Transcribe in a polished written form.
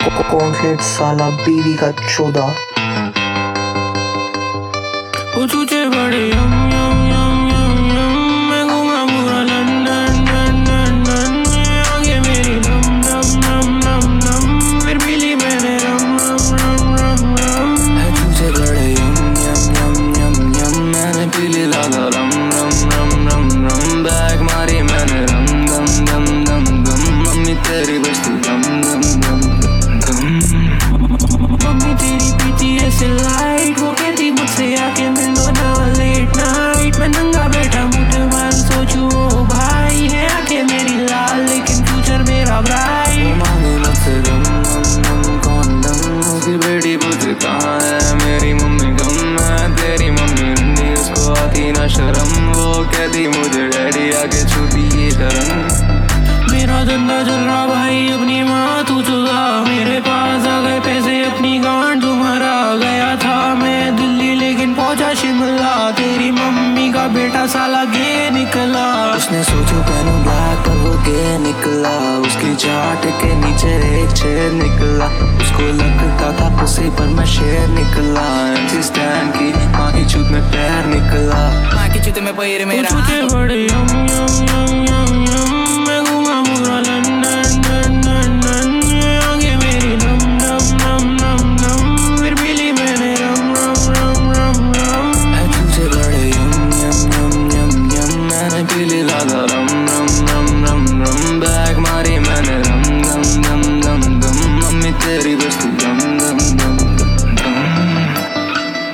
Cornflakes साला बीवी का चौदा। वो चूचे बड़े यम यम यम यम यम, मैं घूमा पूरा लंदन लंदन लंदन, आगे मेरी नम नम नम नम नम, फिर पी ली मैंने रम रम रम रम रम। है चूचे बड़े यम यम यम यम यम, मैंने पी ली लादा रम रम रम रम रम, बैग मारी मैंने रम दम दम दम दम, मम्मी तेरी बस्ती दम दम दम दम। मम्मी तेरी पीती ऐसे लाइट, वो कहती मुझसे आके मिल लो ना लेट नाइट। मैं नंगा बैठा मुझे मान सोचूं ओ भाई है आके मेरी लाल, लेकिन फ्यूचर मेरा ब्राइट। वो मांगे मुझसे दम दम दम कौन दम, उसकी बेटी पूछे कहाँ है मेरी मम्मी गम है, तेरी मम्मी रंडी उसको आती ना शर्म, वो कहती मुझे डैडी आके छूती ये शर्म। मेरा धंधा चल रहा भाई अपनी माँ तू चुदा, मेरे पास आ गए पैसे अपनी गांड तुम्हारा गया था मैं दिल्ली लेकिन पहुंचा शिमला, तेरी मम्मी का बेटा साला गे निकला। उसने सोचो पहनूं ब्लैक पर वो गे निकला, उसकी चाट के नीचे एक शेर निकला, उसको लगता था उसी पर मैं शेर निकला। एमसी स्टैंड की माँ की चूत में पैर निकला, माँ की चूत में पैर मेरा। चूते बड़े